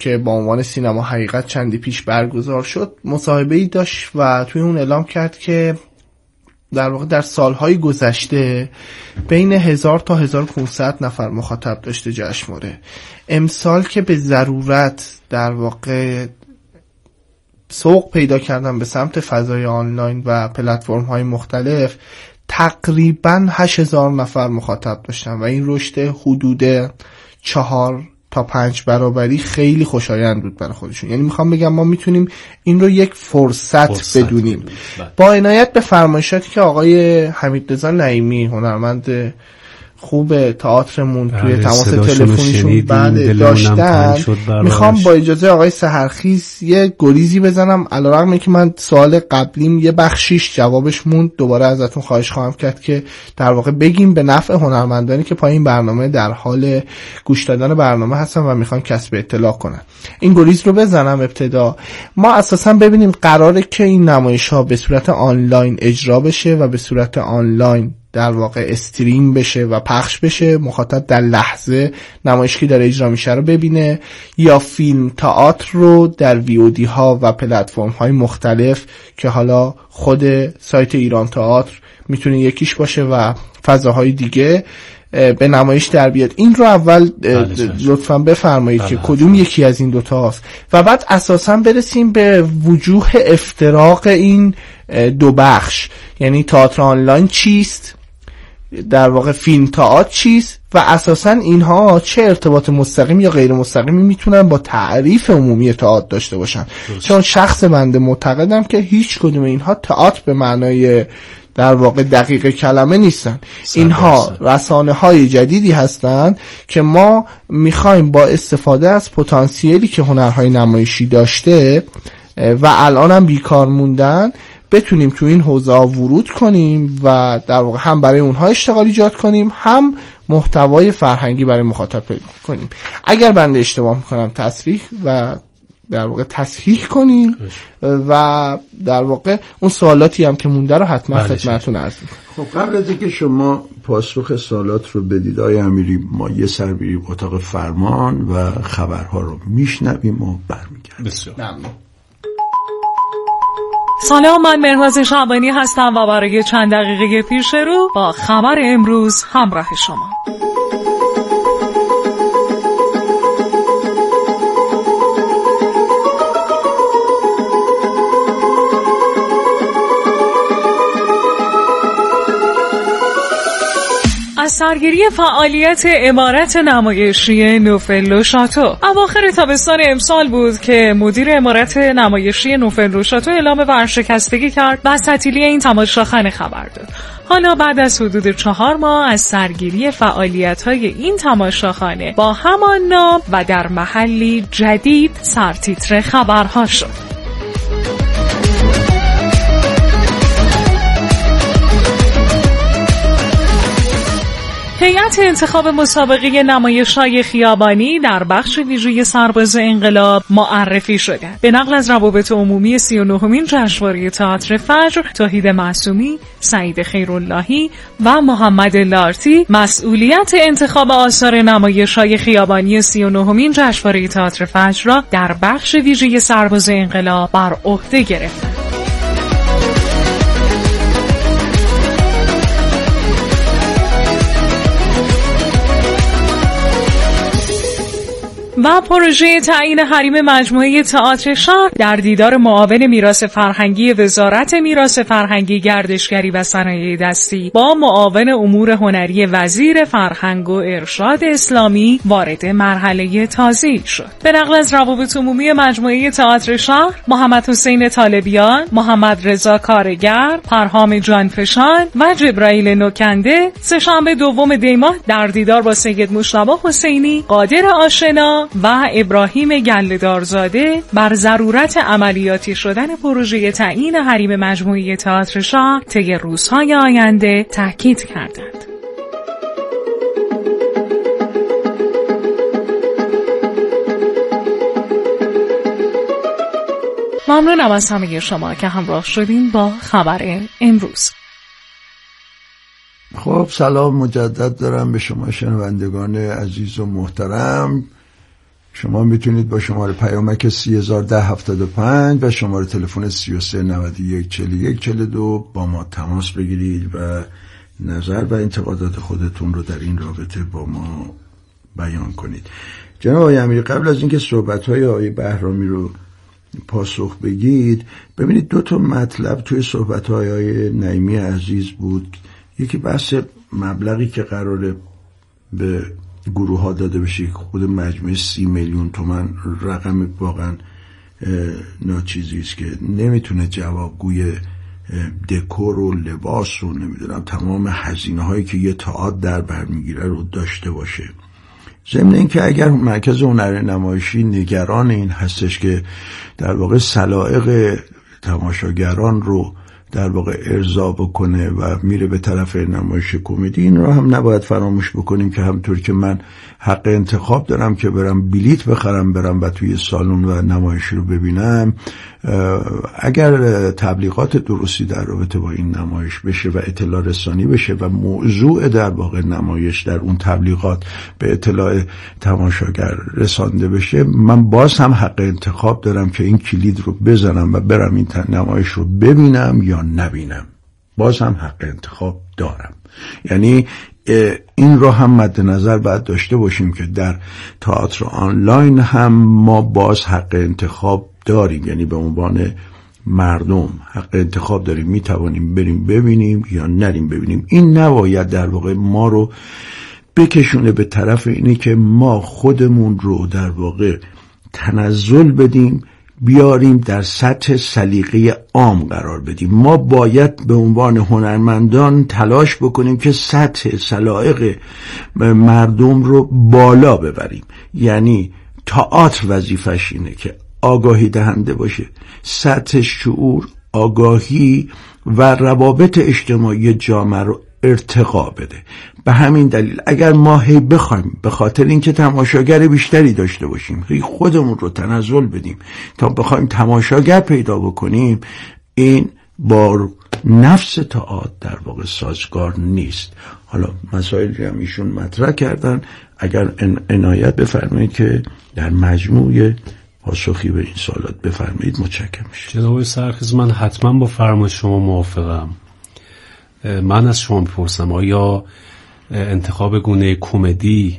که با عنوان سینما حقیقت چندی پیش برگزار شد مصاحبه‌ای داشت و توی اون اعلام کرد که در واقع در سالهای گذشته بین 1000 تا 1500 نفر مخاطب داشته جشنواره. امسال که به ضرورت در واقع سوق پیدا کردن به سمت فضای آنلاین و پلتفرم‌های مختلف، تقریباً 8000 نفر مخاطب داشتن و این رشد حدود 4 تا 5 برابری خیلی خوشایند بود برای خودشون. یعنی میخوام بگم ما میتونیم این رو یک فرصت بدونیم. با عنایت به فرمایشاتی که آقای حمیدرضا نعیمی هنرمند خوب تئاترمون توی تماس تلفنیشون بعد داشتن، میخوام با اجازه آقای سحرخیز یه گریزی بزنم، علیرغم اینکه من سوال قبلیم یه بخشیش جوابش موند، دوباره ازتون خواهش خواهم کرد که در واقع بگیم به نفع هنرمندانی که پای این برنامه در حال گوش دادن برنامه هستن و میخوان کسب اطلاع کنن. این گریز رو بزنم ابتدا. ما اساسا ببینیم قراره که این نمایش‌ها به صورت آنلاین اجرا بشه و به صورت آنلاین در واقع استریم بشه و پخش بشه، مخاطب در لحظه نمایشی که داره اجرا میشه رو ببینه، یا فیلم تئاتر رو در VOD ها و پلتفرم های مختلف که حالا خود سایت ایران تئاتر میتونه یکیش باشه و فضاهای دیگه به نمایش در بیاد. این رو اول لطفاً بفرمایید که کدوم یکی از این دوتا هست و بعد اساساً برسیم به وجوه افتراق این دو بخش، یعنی تئاتر آنلاین چیست، در واقع فیلم تئاتر چیست و اساساً اینها چه ارتباط مستقیم یا غیر مستقیمی میتونن با تعریف عمومی تئاتر داشته باشن. چون شخص بنده معتقدم که هیچ کدوم اینها تئاتر به معنای در واقع دقیق کلمه نیستن. اینها رسانه های جدیدی هستند که ما میخوایم با استفاده از پتانسیلی که هنرهای نمایشی داشته و الان هم بیکار موندن بتونیم تو این حوزه ها ورود کنیم و در واقع هم برای اونها اشتغال ایجاد کنیم، هم محتوای فرهنگی برای مخاطب پیدا کنیم. اگر بنده اشتباه میکنم تصریح و در واقع تصحیح کنیم و در واقع اون سوالاتی هم که مونده رو حتما خدمتتون عرض می‌کنم. خب قبل از اینکه شما پاسخ سوالات رو بدید آقای امیری، ما یه سر بریم اتاق فرمان و خبرها رو میشنویم و برمیگردیم. بسیار ممنون. سلام، من مهرواز شعبانی هستم و برای چند دقیقه پیش رو با خبر امروز همراه شما. از سرگیری فعالیت عمارت نمایشی نوفل و شاتو اواخر تابستان امسال بود که مدیر عمارت نمایشی نوفل و شاتو اعلام ورشکستگی کرد و از تعطیلی این تماشاخانه خبر داد. حالا بعد از حدود 4 ماه از سرگیری فعالیت‌های این تماشاخانه با همان نام و در محلی جدید سرتیتر خبرها شد. هیئت انتخاب مسابقه نمایش‌های خیابانی در بخش ویژه سرباز انقلاب معرفی شده. به نقل از روابط عمومی 39مین جشنواره تئاتر فجر، توحید معصومی، سعید خیراللهی و محمد لارتی مسئولیت انتخاب آثار نمایش‌های خیابانی 39مین جشنواره تئاتر فجر را در بخش ویژه سرباز انقلاب بر عهده گرفتند. و پروژه تعیین حریم مجموعه تئاتر شهر در دیدار معاون میراث فرهنگی وزارت میراث فرهنگی، گردشگری و صنایع دستی با معاون امور هنری وزیر فرهنگ و ارشاد اسلامی وارد مرحله تازه‌ای شد. به نقل از روابط عمومی مجموعه تئاتر شهر، محمد حسین طالبیان، محمد رضا کارگر، پرهام جانفشان و جبرائیل نوکنده سه‌شنبه 2 دی ماه در دیدار با سید مجتبی حسینی، قادر آشنا و ابراهیم گله‌دارزاده بر ضرورت عملیاتی شدن پروژه تعیین حریم مجموعه تئاتر شهر طی روزهای آینده تاکید کردند. ممنونم از همه شما که همراه شدین با خبر امروز. خب سلام مجدد دارم به شما شنوندگان عزیز و محترم. شما میتونید با شماره پیامک 301075 و شماره تلفن 33914142 با ما تماس بگیرید و نظر و انتقادات خودتون رو در این رابطه با ما بیان کنید. جناب آقای امیری، قبل از اینکه صحبت‌های آقای بهرامی رو پاسخ بگید، ببینید 2 مطلب توی صحبت‌های آقای نعیمی عزیز بود. یکی بحث مبلغی که قراره به گروه ها داده بشه، خود مجموعه 30 میلیون تومان رقم واقعا ناچیزی است که نمیتونه جوابگوی دکور و لباس و نمیدونم تمام هزینه هایی که یه تئاتر در بر میگیره رو داشته باشه. ضمن اینکه اگر مرکز هنر نمایشی نگران این هستش که در واقع سلایق تماشاگران رو در واقع ارضا بکنه و میره به طرف نمایش کمدی، این رو هم نباید فراموش بکنیم که همطور که من حق انتخاب دارم که برم بلیت بخرم برم و توی سالن و نمایش رو ببینم، اگر تبلیغات درستی در رابطه با این نمایش بشه و اطلاع رسانی بشه و موضوع در واقع نمایش در اون تبلیغات به اطلاع تماشاگر رسانده بشه، من باز هم حق انتخاب دارم که این کلید رو بزنم و برم این نمایش رو ببینم یا نبینم. باز هم حق انتخاب دارم. یعنی این رو هم مد نظر باید داشته باشیم که در تئاتر آنلاین هم ما باز حق انتخاب داریم، یعنی به عنوان مردم حق انتخاب داریم، میتوانیم بریم ببینیم یا نریم ببینیم. این نباید در واقع ما رو بکشونه به طرف اینی که ما خودمون رو در واقع تنزل بدیم، بیاریم در سطح سلیقه عام قرار بدیم. ما باید به عنوان هنرمندان تلاش بکنیم که سطح سلایق مردم رو بالا ببریم. یعنی تئاتر وظیفش اینه که آگاهی دهنده باشه، سطح شعور، آگاهی و روابط اجتماعی جامعه رو ارتقا بده. به همین دلیل اگر ما بخوایم به خاطر اینکه تماشاگر بیشتری داشته باشیم خودمون رو تنزل بدیم تا بخوایم تماشاگر پیدا بکنیم، این با نفس تئاتر در واقع سازگار نیست. حالا مسائلی هم ایشون مطرح کردن، اگر عنایت بفرمایید که در مجموع پاسخی به این سوالات بفرمایید متشکرم میشم. جناب سرخیز، من حتما با فرمای شما موافقم. من از شما میپرسم آیا انتخاب گونه کمدی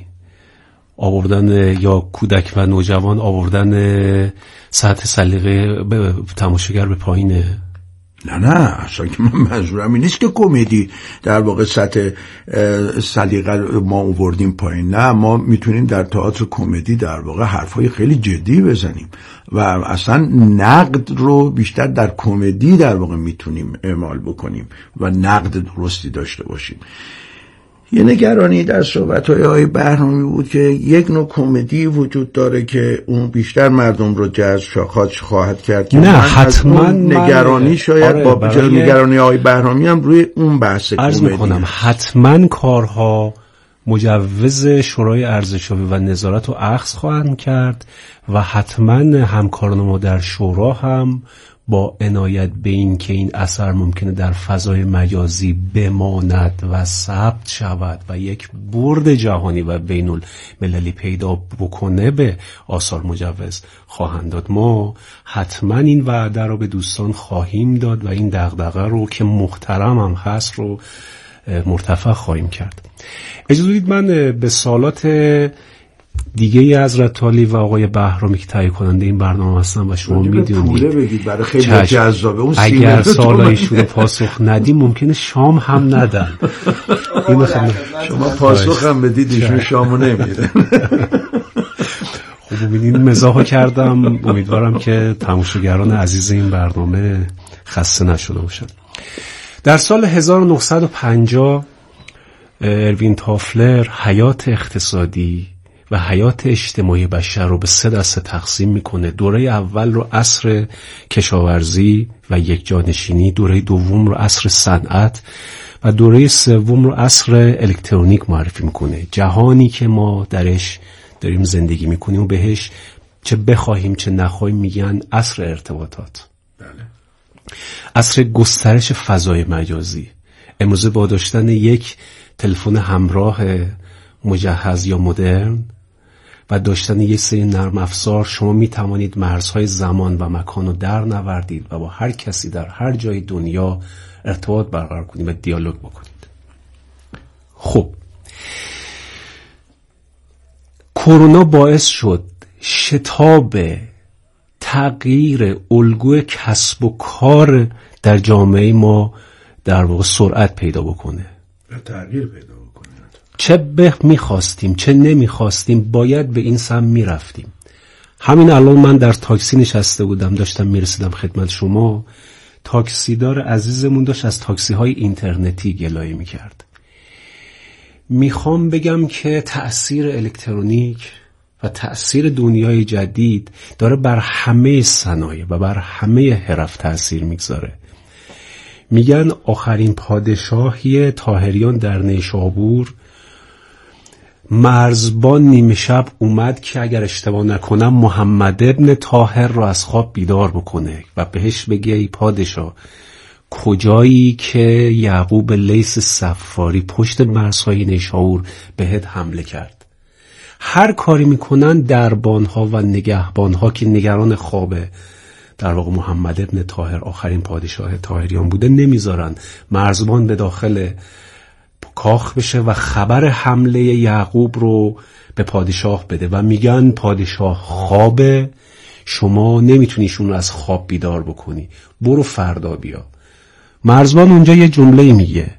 آوردن یا کودک و نوجوان آوردن سطح سلیقه تماشاگر به پایینه؟ نه اصلا که من منظورم این نیست که کمدی در واقع سطح سلیقه ما آوردیم پایین. نه، ما میتونیم در تئاتر کمدی در واقع حرفای خیلی جدی بزنیم و اصلا نقد رو بیشتر در کمدی در واقع میتونیم اعمال بکنیم و نقد درستی داشته باشیم. یه نگرانی در صحبت‌های آقای بهرامی بود که یک نوع کمدی وجود داره که اون بیشتر مردم رو جذب خواهد کرد. نه حتما نگرانی شاید با نگرانی آقای بهرامی هم روی اون بحث عرض می‌کنم حتما کارها مجوز شورای ارزشیابی و نظارت رو اخذ خواهند کرد و حتما همکاران ما در شورا هم با عنایت به این که این اثر ممکنه در فضای مجازی بماند و ثبت شود و یک برد جهانی و بین المللی پیدا بکنه به آثار مجوز خواهند داد. ما حتما این وعده رو به دوستان خواهیم داد و این دغدغه رو که محترم هم هست رو مرتفع خواهیم کرد. اجازه بدید من به سوالات دیگه حضرت عالی و آقای بهرامی که تهیه کننده این برنامه هستن و شما میدونید برای خیلی جذابه اون اگر سوالایشون پاسخ ندیم ممکنه شام هم ندن. شما پاسخ هم بدید ایشون شامو نمیدن. خب ببینید مزاحو کردم، امیدوارم که تماشاگران عزیز این برنامه خسته نشده باشن. در سال 1950 اروین تافلر حیات اقتصادی و حیات اجتماعی بشر رو به 3 دسته تقسیم میکنه. دوره اول رو عصر کشاورزی و یکجانشینی، دوره دوم رو عصر صنعت و دوره سوم رو عصر الکترونیک معرفی میکنه. جهانی که ما درش داریم زندگی میکنیم و بهش چه بخواهیم چه نخواهیم میگن عصر ارتباطات. بله. عصر گسترش فضای مجازی. امروزه با داشتن یک تلفن همراه مجهز یا مدرن و داشتن یک سری نرم افزار شما می توانید مرزهای زمان و مکان رو در نوردید و با هر کسی در هر جای دنیا ارتباط برقرار کنید و دیالوگ بکنید. خب کرونا باعث شد شتاب تغییر الگوی کسب و کار در جامعه ما در واقع سرعت پیدا بکنه، تغییر پیدا بکنه. چه میخواستیم چه نمیخواستیم باید به این سمت میرفتیم. همین الان من در تاکسی نشسته بودم داشتم میرسیدم خدمت شما، تاکسیدار عزیزمون داشت از تاکسی های اینترنتی گلایه میکرد. میخوام بگم که تأثیر الکترونیک و تأثیر دنیای جدید داره بر همه صنایع و بر همه حرف تأثیر میگذاره. میگن آخرین پادشاهی طاهریان در نیشابور مرزبان نیمه شب اومد که اگر اشتباه نکنم محمد ابن طاهر رو از خواب بیدار بکنه و بهش بگه ای پادشاه کجایی که یعقوب لیث صفاری پشت مرزهای نیشابور بهت حمله کرد. هر کاری میکنن دربانها و نگهبانها که نگران خوابه در واقع محمد ابن طاهر آخرین پادشاه طاهریان بوده نمیذارن مرزبان به داخل کاخ بشه و خبر حمله یعقوب رو به پادشاه بده و میگن پادشاه خوابه، شما نمیتونیشون رو از خواب بیدار بکنی، برو فردا بیا. مرزبان اونجا یه جمله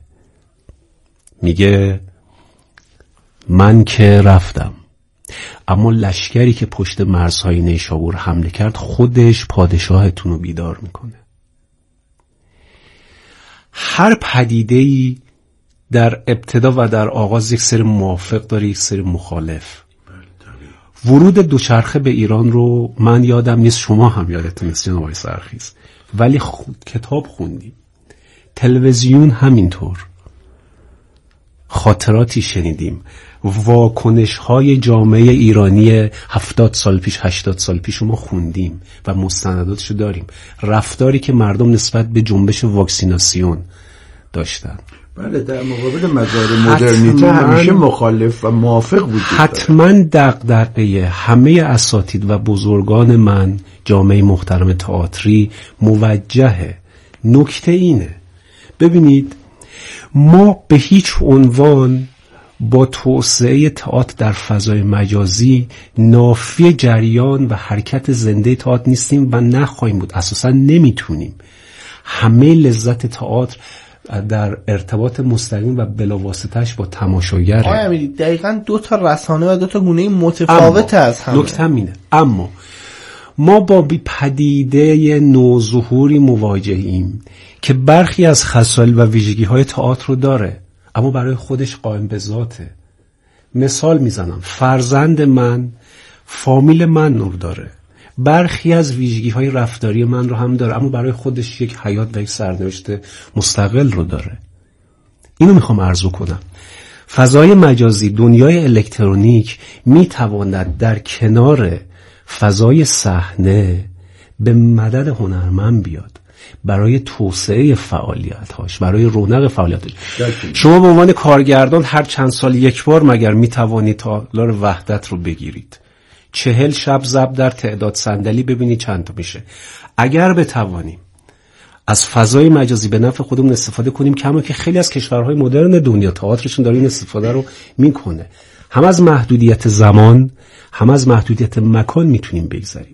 میگه من که رفتم اما لشکری که پشت مرزهای نیشابور حمله کرد خودش پادشاهتون رو بیدار میکنه. هر پدیده‌ای در ابتدا و در آغاز یک سری موافق داره یک سری مخالف. ورود دوچرخه به ایران رو من یادم نیست، شما هم یادتون نیست جناب آقای سرخیز، ولی کتاب خوندیم، تلویزیون همینطور، خاطراتی شنیدیم، واکنش های جامعه ایرانی 70 سال پیش 80 سال پیش ما خوندیم و مستنداتشو داریم، رفتاری که مردم نسبت به جنبش واکسیناسیون داشتن. بله، در مقابل مظاهر مدرنیته همیشه مخالف و موافق بود. حتما دغدغه همه اساتید و بزرگان من جامعه محترم تئاتری موجهه. نکته اینه، ببینید ما به هیچ عنوان با توسعه تئاتر در فضای مجازی نافی جریان و حرکت زنده تئاتر نیستیم و نخواهیم بود، اساسا نمیتونیم. همه لذت تئاتر در ارتباط مستقیم و بلاواسطه‌اش با تماشاگره. آقای امیری دقیقاً دو تا رسانه و دو تا گونه متفاوت از هم. نکته اینه، اما ما با پدیده نوظهوری مواجهیم که برخی از خصایل و ویژگی‌های تئاتر رو داره اما برای خودش قائم به ذاته. مثال میزنم، فرزند من فامیل من رو داره، برخی از ویژگی‌های رفتاری من رو هم داره اما برای خودش یک حیات و یک سرنوشت مستقل رو داره. اینو میخوام عرض کنم. فضای مجازی، دنیای الکترونیک میتواند در کنار فضای صحنه به مدد هنرمند بیاد برای توسعه فعالیت‌هاش، برای رونق فعالیت‌هاش. شما به عنوان کارگردان هر چند سال یک بار مگر میتوانید تالار وحدت رو بگیرید، 40 شب ضبط در تعداد صندلی ببینید چند تا میشه. اگر بتوانیم از فضای مجازی به نفع خودمون استفاده کنیم، کما که خیلی از کشورهای مدرن دنیا تئاترشون داره این استفاده رو میکنه، هم از محدودیت زمان هم از محدودیت مکان میتونیم بگذریم.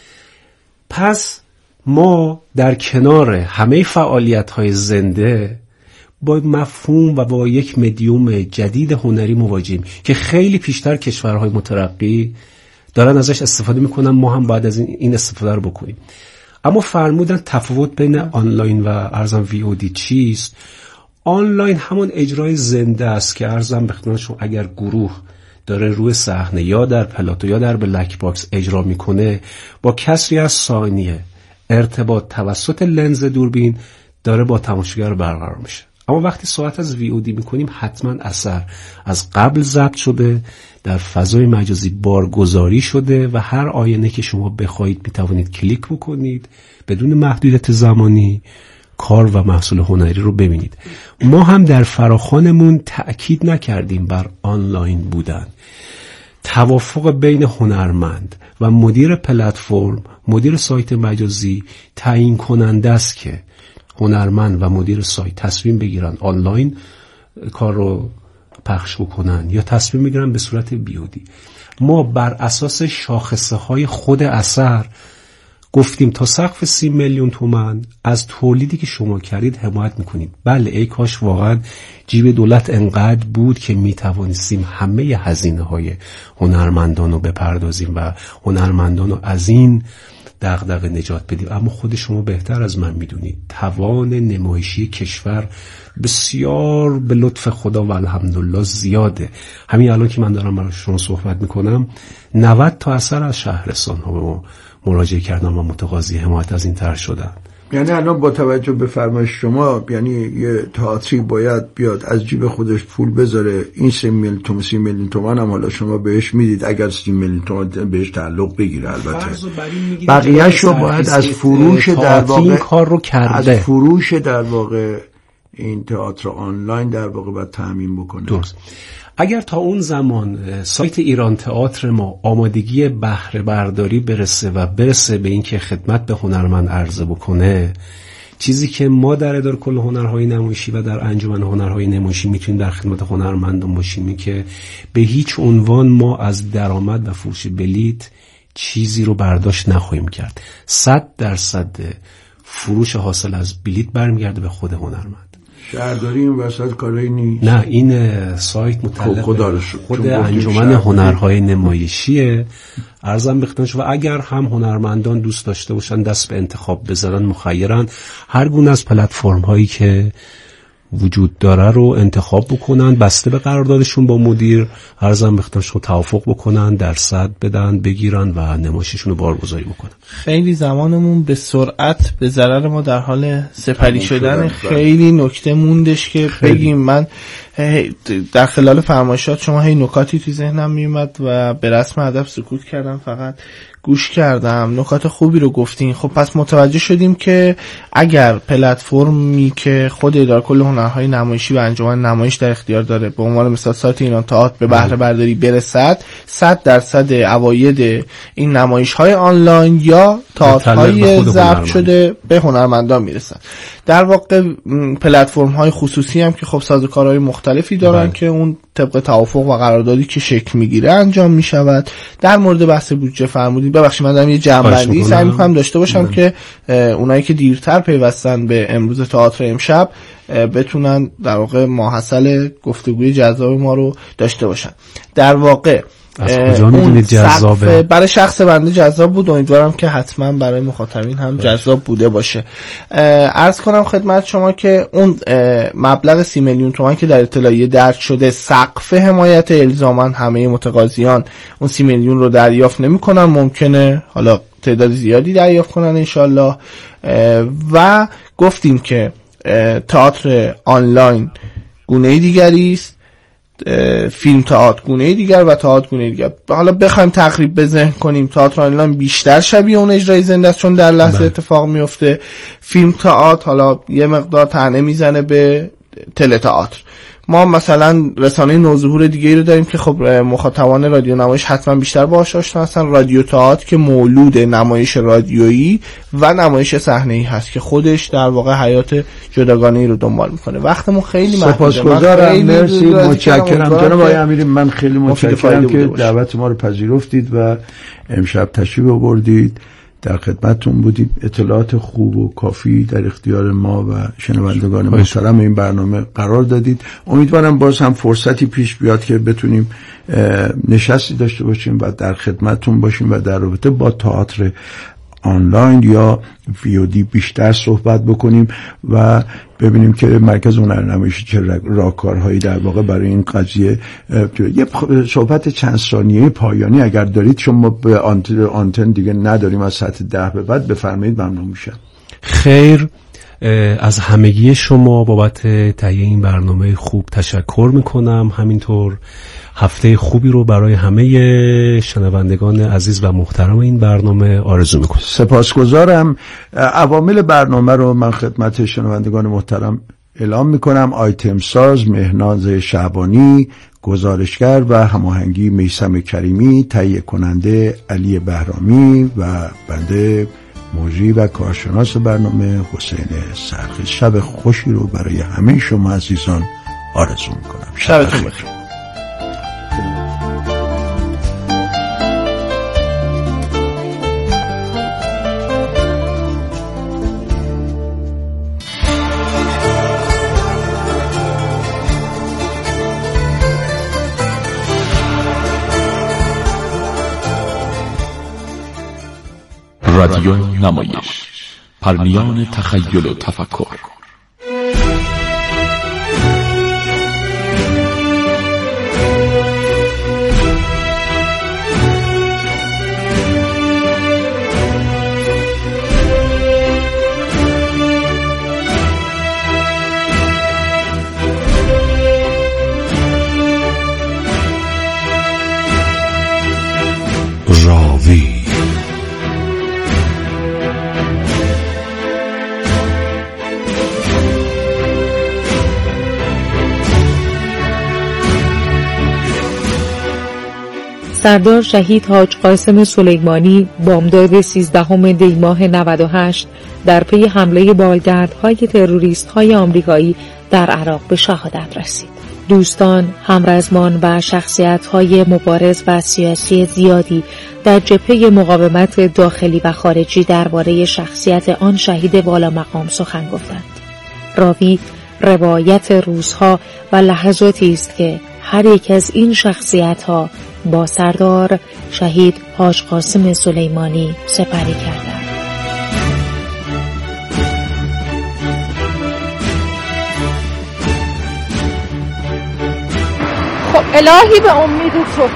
پس ما در کنار همه فعالیت‌های زنده با مفهوم و با یک مدیوم جدید هنری مواجهیم که خیلی پیشتر کشورهای مترقی دارن ازش استفاده میکنن، ما هم باید از این استفاده رو بکنیم. اما فرمودن تفاوت بین آنلاین و ارزم VOD چیست؟ آنلاین همون اجرای زنده است که ارزم بخدمت شما اگر گروه داره روی صحنه یا در پلاتو یا در بلک باکس اجرا میکنه، با کسری از ثانیه ارتباط توسط لنز دوربین داره با تماشاگر برقرار میشه. اما وقتی صحبت از VOD میکنیم حتما اثر از قبل ضبط شده، در فضای مجازی بارگذاری شده و هر آینه که شما بخواید میتوانید کلیک بکنید بدون محدودیت زمانی کار و محصول هنری رو ببینید. ما هم در فراخوانمون تأکید نکردیم بر آنلاین بودن، توافق بین هنرمند و مدیر پلتفرم، مدیر سایت مجازی تعیین کننده است که هنرمند و مدیر سایت تصمیم بگیرن آنلاین کار رو پخش بکنن یا تصمیم بگیرن به صورت بیودی. ما بر اساس شاخصه های خود اثر گفتیم تا سقف 30 میلیون تومان از تولیدی که شما کردید حمایت میکنید. بله ای کاش واقعا جیب دولت انقدر بود که میتوانستیم همه هزینه های هنرمندان رو بپردازیم و هنرمندان رو از این دغدغه نجات بدیم، اما خود شما بهتر از من میدونید توان نمایشی کشور بسیار به لطف خدا و الحمدلله زیاده. همین الان که من دارم برای شما صحبت میکنم 90 تا اثر از شهرستان ها به ما مراجعه کردن و متقاضی حمایت از این طرح شدن. یعنی الان با توجه به فرمایش شما یعنی یه تئاتری باید بیاد از جیب خودش پول بذاره، این 30 میلیون تومان هم حالا شما بهش میدید اگر 30 میلیون تومان بهش تعلق بگیره، البته بقیه‌اش رو باید از فروش در واقع کار رو کرده، از فروش در واقع این تئاتر آنلاین در واقع باید تامین بکنه. درست. اگر تا اون زمان سایت ایران تئاتر ما آمادگی بهره برداری برسه و برسه به این که خدمت به هنرمند عرضه بکنه، چیزی که ما در اداره کل هنرهای نمایشی و در انجمن هنرهای نمایشی میتونیم در خدمت هنرمندان باشیم، این که به هیچ عنوان ما از درآمد و فروش بلیت چیزی رو برداشت نخواهیم کرد. 100% فروش حاصل از بلیت برمیگرده به خود هنرمند. شهرداری این وسط کاری نیست. نه، این سایت متعلق خود انجمن هنرهای نمایشیه. عرضم به خدمتتون و اگر هم هنرمندان دوست داشته باشن دست به انتخاب بزنن مخیرن، هر گونه از پلتفرم هایی که وجود داره رو انتخاب بکنن، بسته به قراردادشون با مدیر عرضم به خدمتتون توافق بکنن، درصد بدن، بگیرن و نمایششون رو بارگذاری بکنن. خیلی زمانمون به سرعت به ضرر ما در حال سپری شدن. خیلی نکته موندش که بگیم. من در خلال فرمایشات شما هی نکاتی تو ذهنم میومد و به رسم ادب سکوت کردم، فقط گوش کردم. نکات خوبی رو گفتین. خب پس متوجه شدیم که اگر پلتفرمی که خود اداره کل هنرهای نمایشی و انجمن نمایش در اختیار داره به عنوان مثال سایت ایران تئاتر به بهره برداری برسد، 100% عواید این نمایش‌های آنلاین یا تئاترهای ضبط شده به هنرمندان میرسن. در واقع پلتفرم‌های خصوصی هم که خب سازوکارهای مختلفی دارن که اون طبق توافق و قراردادی که شکل میگیره انجام میشود. در مورد بحث بودجه فرمودید، ببخشید من دارم یه جمع‌بندی سعی می‌کنم داشته باشم که اونایی که دیرتر پیوستن به امروز تئاتر امشب بتونن در واقع ماحصل گفتگوی جذاب ما رو داشته باشن. در واقع از کجا میدونید جذابه؟ برای شخص بنده جذاب بود، امیدوارم که حتما برای مخاطبین هم جذاب بوده باشه. عرض کنم خدمت شما که اون مبلغ 30 میلیون تومان که در اطلاعیه درج شده سقف حمایت، الزاما همه متقاضیان اون 30 میلیون رو دریافت نمی‌کنن، ممکنه حالا تعداد زیادی دریافت کنن انشالله. و گفتیم که تئاتر آنلاین گونه دیگری است، فیلم تئاتر گونه دیگر و تئاتر گونه دیگر. حالا بخوایم تقریب به ذهن کنیم، تئاتر آنلاین بیشتر شبیه اون اجرای زنده است چون در لحظه اتفاق میفته. فیلم تئاتر حالا یه مقدار طعنه میزنه به تله تئاتر. ما مثلا رسانه نوظهور دیگه ای رو داریم که خب مخاطبان رادیو نمایش حتما بیشتر باهاش آشنا هستن، رادیو تئاتر که مولود نمایش رادیویی و نمایش صحنه‌ای هست که خودش در واقع حیات جداگانه‌ای رو دنبال میکنه. وقتمون خیلی محدوده. سپاسگزارم، مرسی، متشکرم جناب آقای امیری. من خیلی متشکرم که دعوت ما رو پذیرفتید و امشب تشریف آوردید، در خدمتتون بودید. اطلاعات خوب و کافی در اختیار ما و شنوندگان محترم این برنامه قرار دادید. امیدوارم باز هم فرصتی پیش بیاد که بتونیم نشستی داشته باشیم و در خدمتتون باشیم و در رابطه با تئاتر آنلاین یا VOD بیشتر صحبت بکنیم و ببینیم که مرکز هنرنمایشی چه راهکارهایی در واقع برای این قضیه. یه صحبت چند ثانیه‌ای پایانی اگر دارید، چون ما به آنتن دیگه نداریم، از ساعت 10 به بعد بفرمایید، ممنون میشم. خیر، از همگی شما بابت تهیه این برنامه خوب تشکر میکنم. همینطور هفته خوبی رو برای همه شنوندگان عزیز و محترم این برنامه آرزو میکنم. سپاسگزارم. عوامل برنامه رو من خدمت شنوندگان محترم اعلام میکنم. آیتم ساز مهناز شعبانی، گزارشگر و هماهنگی میثم کریمی، تهیه کننده علی بهرامی و بنده مجری و کارشناس برنامه حسین سرخی. شب خوشی رو برای همه شما عزیزان آرزو میکنم. شبتون بخیر. رادیو نمایش، پرمیان تخیل و تفکر. راوی سردار شهید حاج قاسم سلیمانی بامداد 13 دی ماه 98 در پی حمله بالگردهای تروریست‌های آمریکایی در عراق به شهادت رسید. دوستان، همرزمان و شخصیت‌های مبارز و سیاسی زیادی در جبهه مقاومت داخلی و خارجی درباره شخصیت آن شهید والا مقام سخن گفتند. راوی روایت روزها و لحظاتی است که هر یک از این شخصیت‌ها با سردار شهید حاج قاسم سلیمانی سپری کردند. خب الهی به امید تو.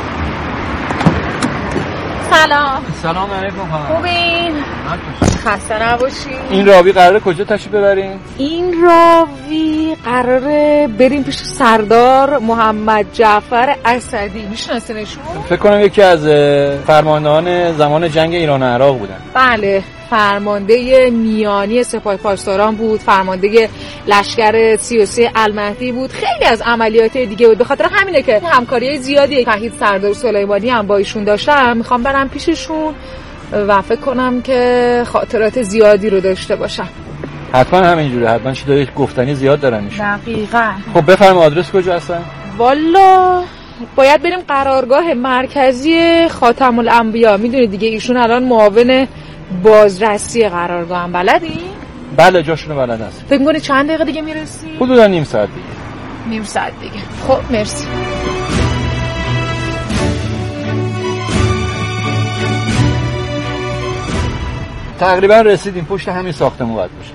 سلام علیکم. خوبین؟ خسته نباشین. این راوی قراره کجا تشریف ببرین؟ این راوی قراره بریم پیش سردار محمد جعفر اسدی. میشناسینشون؟ فکر کنم یکی از فرماندهان زمان جنگ ایران و عراق بودن. بله، فرمانده میانی سپاه پاسداران بود، فرمانده لشکر 33 المهدی بود، خیلی از عملیات دیگه بود. به خاطر همینه که همکاری زیادی شهید سردار سلیمانی هم با ایشون داشتم. میخوام برم پیششون و فکر کنم که خاطرات زیادی رو داشته باشم. حتما همینجوره، حتما چیزای گفتنی زیاد دارن ایشون. دقیقاً. خب بفرما آدرس کجا هستن؟ والا باید بریم قرارگاه مرکزی خاتم الانبیا. میدونید دیگه ایشون الان معاون بازرسی قرارگاه هم. بلدی؟ بله جاشونو بلد هست. فکر می‌کنی چند دقیقه دیگه میرسی؟ حدودا نیم ساعت دیگه. نیم ساعت دیگه. خب مرسی. تقریبا رسیدیم، پشت همین ساختمون باید باشه.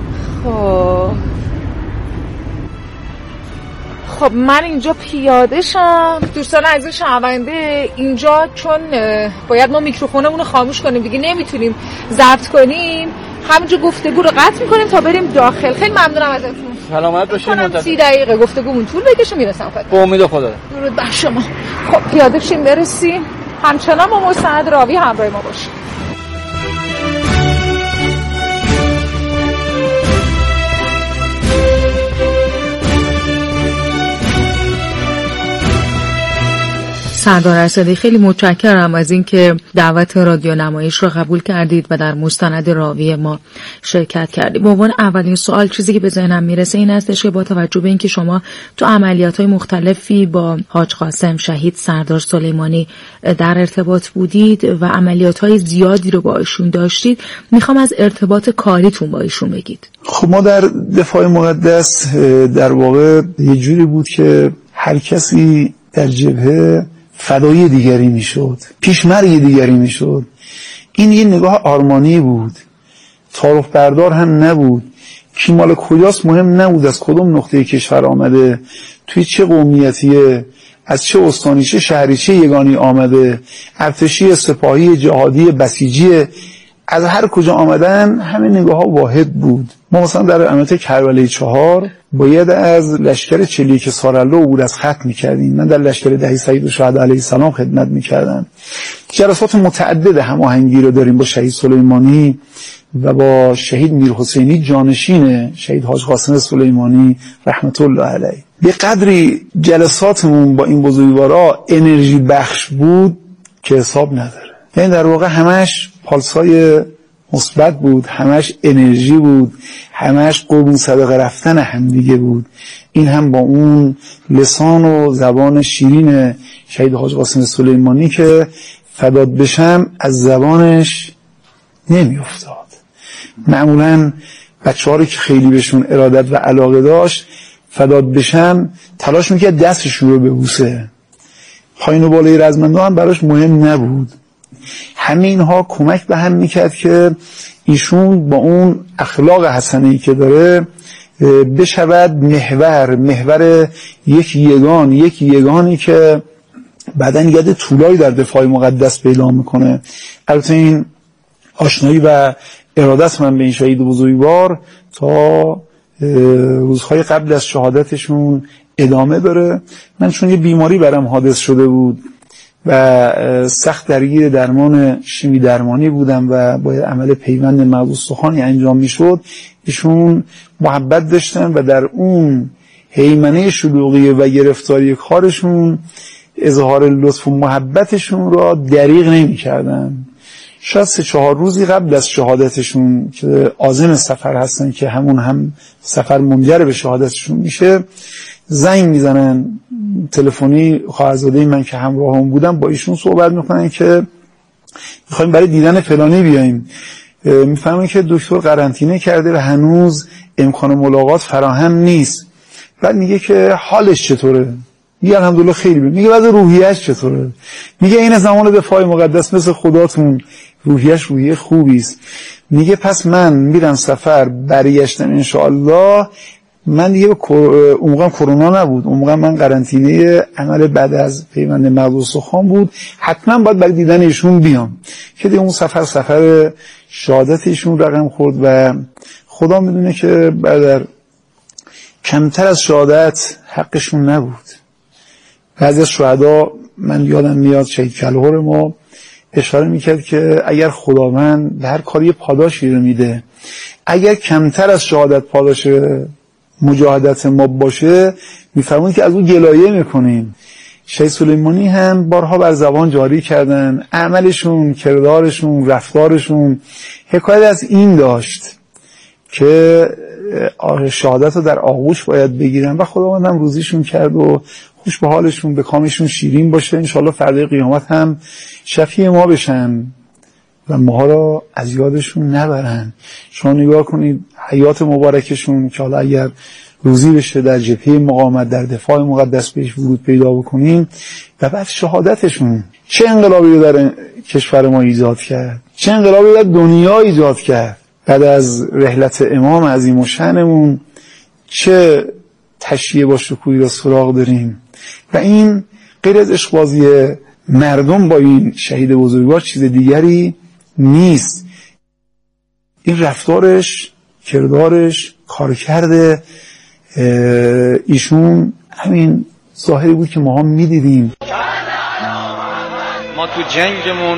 خب من اینجا پیاده شم. دوستان عزیز شنونده، اینجا چون باید ما میکروفونمون رو خاموش کنیم دیگه، نمیتونیم ضبط کنیم، همینجا گفتگو رو قطع میکنیم تا بریم داخل. خیلی ممنونم ازتون. سلامت باشین. 30 دقیقه گفتگومون طول بکشه میرسم خدمت. به امید خدا. درود بر شما. خب پیاده شیم برسیم. همچنان با مستند راوی همراه ما باشیم. سردار اسدی، خیلی متشکرم از اینکه دعوت رادیو نمایش رو قبول کردید و در مستند راوی ما شرکت کردید. به عنوان اولین سوال چیزی که به ذهنم میرسه این هستش که با توجه به اینکه شما تو عملیات‌های مختلفی با حاج قاسم شهید سردار سلیمانی در ارتباط بودید و عملیات‌های زیادی رو با ایشون داشتید، میخوام از ارتباط کاریتون با ایشون بگید. خب ما در دفاع مقدس در واقع یه جوری بود که هر کسی در جبهه فدای دیگری میشد، پیشمرگ دیگری میشد. این یه نگاه آرمانی بود، تعارف بردار هم نبود. کی مال کجاست مهم نبود، از کدوم نقطه کشور آمده، توی چه قومیتیه، از چه استانی، چه شهری، چه یگانی آمده، ارتشی، سپاهی، جهادی، بسیجی، از هر کجا آمدن همه نگاه ها واحد بود. ما مثلا در عملیات کربلای 4 باید از لشکر 41 سارالله عبور از خط میکردیم. من در لشکر 10 سید الشهدا علیه السلام خدمت میکردم. جلسات متعدد هماهنگی رو داریم با شهید سلیمانی و با شهید میرحسینی جانشین شهید حاج قاسم سلیمانی رحمت الله علیه. به قدری جلساتمون با این بزرگوارا انرژی بخش بود که حساب نداره. یعنی در واقع همش پالسای مثبت بود، همش انرژی بود، همش قربون صدقه رفتن همدیگه بود. این هم با اون لسان و زبان شیرین شهید حاج قاسم سلیمانی که فداد بشم از زبانش نمی افتاد. معمولا بچه‌ها رو که خیلی بهشون ارادت و علاقه داشت فداد بشم تلاش میکرد دستشون رو ببوسه. پایین و بالای رزمنده هم براش مهم نبود. همه اینها کمک به هم میکرد که ایشون با اون اخلاق حسنه‌ای که داره بشود محور یک یگانی که بعدن ید طولایی در دفاع مقدس پیدا میکنه. البته این آشنایی و ارادت من به این شهید بزرگوار تا روزهای قبل از شهادتشون ادامه داره. من چون یه بیماری برام حادث شده بود و سخت درگیر درمان شیمی درمانی بودم و باید عمل پیوند مغز استخوانی انجام میشد، ایشون محبت داشتن و در اون هیمنه شلوغی و گرفتاری کارشون اظهار لطف و محبتشون را دریغ نمی کردن. شاید 3-4 روزی قبل از شهادتشون که عازم سفر هستن که همون هم سفر منجر به شهادتشون میشه، زنگ میزنن تلفنی خواهرزاده من که همراهم بودم با ایشون صحبت میکنن که میخوایم برای دیدن فلانی بیاییم. میفهمن که دکتر قرنطینه کرده و هنوز امکان ملاقات فراهم نیست. بعد میگه که حالش چطوره؟ میگه الحمدلله خیلی بهتره. میگه بعد روحیه‌اش چطوره؟ میگه این زمان دفاع مقدس مثل خداتون روحیه‌اش روحیه خوبی است. میگه پس من میرم سفر، برگشتم انشاءالله. من دیگه اون موقع کرونا نبود، اون موقع من قرنطینه عمل بعد از پیوند مغز استخوان بود، حتما باید برای دیدن ایشون بیام که دیگه اون سفر شهادت ایشون رقم خورد و خدا میدونه که بعد کمتر از شهادت حقشون نبود. بعضی از شهدا من یادم میاد شهید کلهر ما اشاره میکرد که اگر خداوند به هر کاری پاداشی رو میده، اگر کمتر از شهادت پاداش مجاهدت ما باشه میفرمایند که از اون گلایه میکنیم. شهید سلیمانی هم بارها بر زبان جاری کردن، عملشون، کردارشون، رفتارشون حکایت از این داشت که شهادت رو در آغوش باید بگیرن و خداوند هم روزیشون کرد و خوش به حالشون، به کامشون شیرین باشه. انشالله فردای قیامت هم شفیع ما بشن و ماها را از یادشون نبرن. شما نگاه کنید حیات مبارکشون که حالا اگر روزی بشه در جبهه مقاومت در دفاع مقدس بهش ورود پیدا بکنیم و بعد شهادتشون چه انقلابی رو در کشور ما ایجاد کرد، چه انقلابی در دنیا ایجاد کرد. بعد از رحلت امام عظیم و شأنمون چه تشییع با شکوهی را سراغ داریم و این غیر از عشقبازی مردم با این شهید بزرگوار چیز دیگری نیست. این رفتارش، کردارش، کارکرد ایشون همین ظاهری بود که ما هم میدیدیم. ما تو جنگمون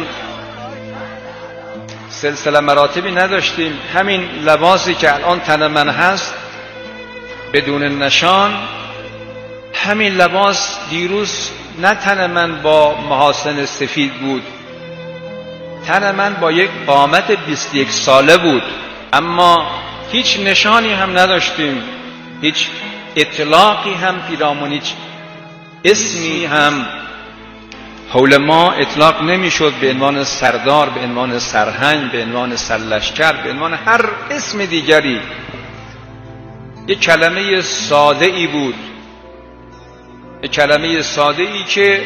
سلسله مراتبی نداشتیم. همین لباسی که الان تن من هست بدون نشان، همین لباس دیروز نه تن من با محاسن سفید بود، تن من با یک قامت 21 ساله بود، اما هیچ نشانی هم نداشتیم، هیچ اطلاقی هم پیرامون هیچ اسمی هم حول ما اطلاق نمیشد به عنوان سردار، به عنوان سرهنگ، به عنوان سرلشکر، به عنوان هر اسم دیگری. یک کلمه ساده ای بود، یک کلمه ساده ای که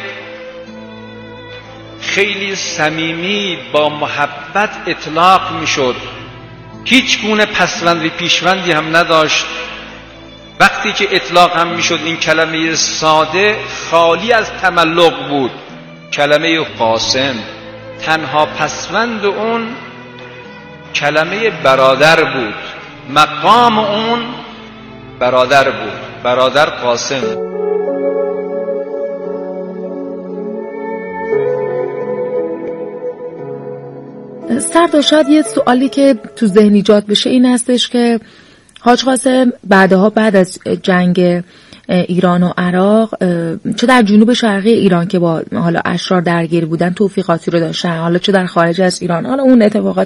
خیلی صمیمی با محبت اطلاق میشد، هیچ گونه پسوند و پیشوندی هم نداشت. وقتی که اطلاق هم میشد این کلمه ساده خالی از تملق بود. کلمه قاسم تنها پسوند اون کلمه برادر بود، مقام اون برادر بود، برادر قاسم. سردار، شاید یه سوالی که تو ذهن ایجاد بشه این هستش که حاج قاسم بعد از جنگ ایران و عراق، چه در جنوب شرقی ایران که با حالا اشرار درگیر بودن توفیقاتی رو داشتن، حالا چه در خارج از ایران، حالا اون اتفاقات